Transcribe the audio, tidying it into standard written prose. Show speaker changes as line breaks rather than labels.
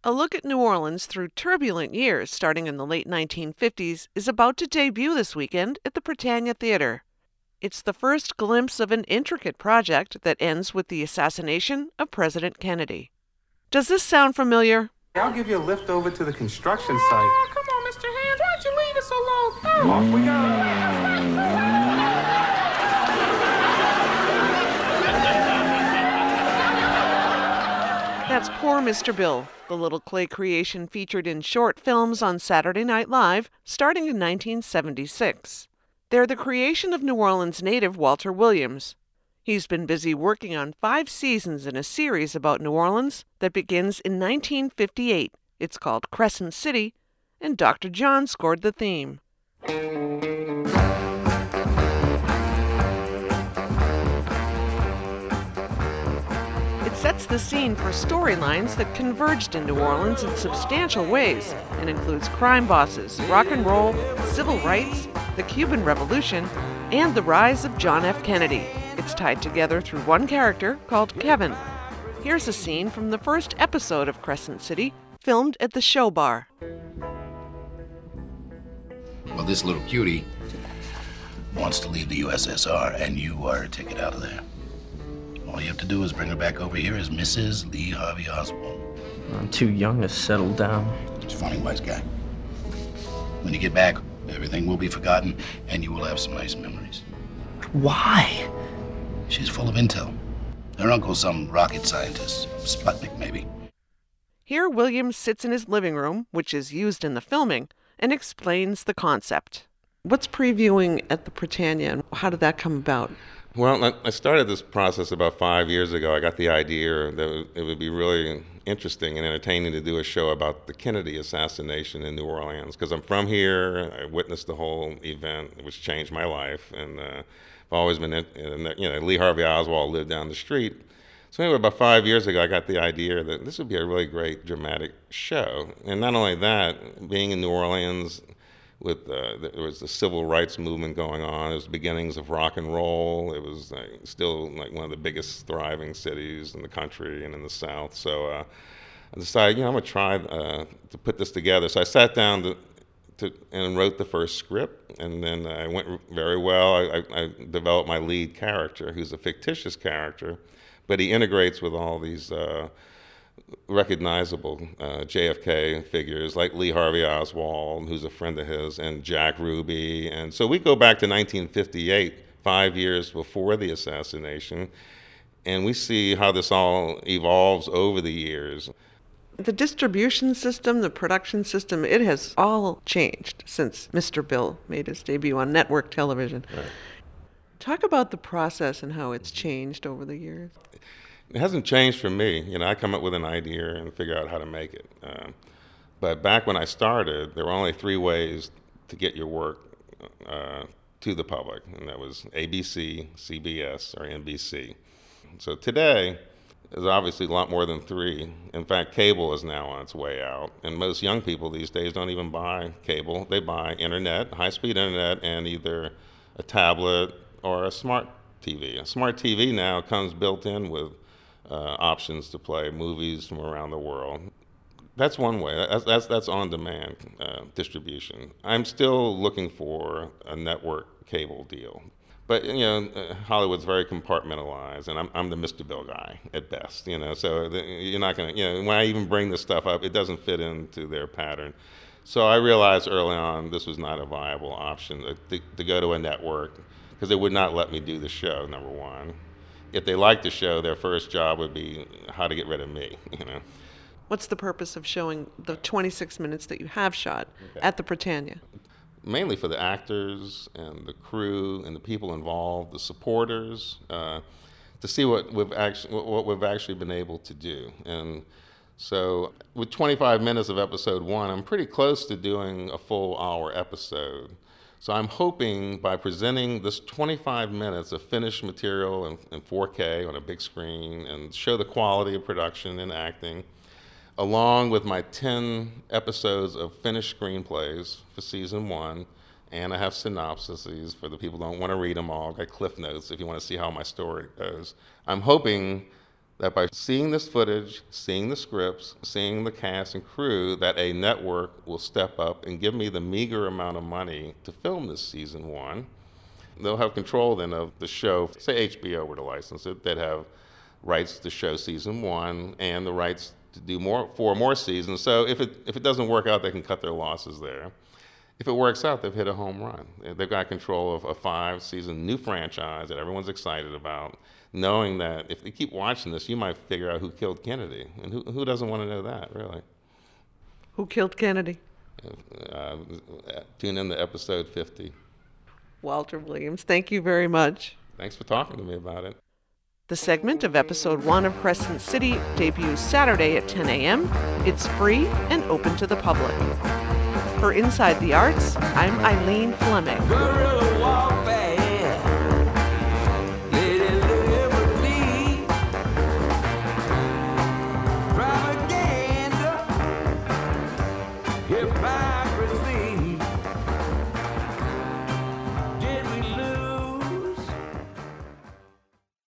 A look at New Orleans through turbulent years starting in the late 1950s is about to debut this weekend at the Prytania Theater. It's the first glimpse of an intricate project that ends with the assassination of President Kennedy. Does this sound familiar?
I'll give you a lift over to the construction site.
Oh, come on, Mr. Hands. Why'd you leave it so long?
Off we go.
That's Poor Mr. Bill, the little clay creation featured in short films on Saturday Night Live starting in 1976. They're the creation of New Orleans native Walter Williams. He's been busy working on 5 seasons in a series about New Orleans that begins in 1958. It's called Crescent City, and Dr. John scored the theme. It sets the scene for storylines that converged in New Orleans in substantial ways and includes crime bosses, rock and roll, civil rights, the Cuban Revolution, and the rise of John F. Kennedy. It's tied together through one character called Kevin. Here's a scene from the first episode of Crescent City, filmed at the Show Bar.
Well, this little cutie wants to leave the USSR, and you are a ticket out of there. All you have to do is bring her back over here as Mrs. Lee Harvey Oswald.
I'm too young to settle down.
It's funny, wise guy. When you get back, everything will be forgotten, and you will have some nice memories.
Why?
She's full of intel. Her uncle's some rocket scientist, Sputnik maybe.
Here, Williams sits in his living room, which is used in the filming, and explains the concept. What's previewing at the Prytania, and how did that come about?
Well, I started this process about 5 years ago. I got the idea that it would be really interesting and entertaining to do a show about the Kennedy assassination in New Orleans, because I'm from here. I witnessed the whole event, which changed my life, and I've always been, Lee Harvey Oswald lived down the street. So anyway, about 5 years ago, I got the idea that this would be a really great dramatic show. And not only that, being in New Orleans, there was the civil rights movement going on. It was the beginnings of rock and roll. It was still one of the biggest thriving cities in the country and in the South. So I decided, I'm going to try to put this together. So I sat down and wrote the first script, and then it went very well. I developed my lead character, who's a fictitious character, but he integrates with all these recognizable JFK figures like Lee Harvey Oswald, who's a friend of his, and Jack Ruby. And so we go back to 1958, 5 years before the assassination, and we see how this all evolves over the years.
The distribution system, the production system, it has all changed since Mr. Bill made his debut on network television.
Right.
Talk about the process and how it's changed over the years.
It hasn't changed for me. I come up with an idea and figure out how to make it. But back when I started, there were only 3 ways to get your work to the public, and that was ABC, CBS, or NBC. So today, there's obviously a lot more than 3. In fact, cable is now on its way out, and most young people these days don't even buy cable. They buy internet, high-speed internet, and either a tablet or a smart TV. A smart TV now comes built in with options to play movies from around the world. That's one way. That's on-demand distribution. I'm still looking for a network cable deal. But Hollywood's very compartmentalized, and I'm the Mr. Bill guy at best. So you're not going to. When I even bring this stuff up, it doesn't fit into their pattern. So I realized early on this was not a viable option to go to a network, because they would not let me do the show. Number one, if they liked the show, their first job would be how to get rid of me.
What's the purpose of showing the 26 minutes that you have shot at the Prytania?
Mainly for the actors and the crew and the people involved, the supporters, to see what we've actually been able to do. And so with 25 minutes of episode 1, I'm pretty close to doing a full hour episode. So I'm hoping by presenting this 25 minutes of finished material in 4K on a big screen and show the quality of production and acting, along with my 10 episodes of finished screenplays for season 1, and I have synopsises for the people who don't want to read them all. I got cliff notes if you want to see how my story goes. I'm hoping that by seeing this footage, seeing the scripts, seeing the cast and crew, that a network will step up and give me the meager amount of money to film this season 1. They'll have control then of the show. Say HBO were to license it, they'd have rights to show season 1 and the rights to do 4 more seasons. So if it doesn't work out, they can cut their losses there. If it works out, they've hit a home run. They've got control of a 5-season new franchise that everyone's excited about, knowing that if they keep watching this, you might figure out who killed Kennedy. And who doesn't want to know that, really?
Who killed Kennedy?
Tune in to episode 50.
Walter Williams, thank you very much.
Thanks for talking to me about it.
The segment of episode 1 of Crescent City debuts Saturday at 10 a.m. It's free and open to the public. For Inside the Arts, I'm Eileen Fleming.
Guerrilla warfare, Lady Liberty, propaganda, hip-hop.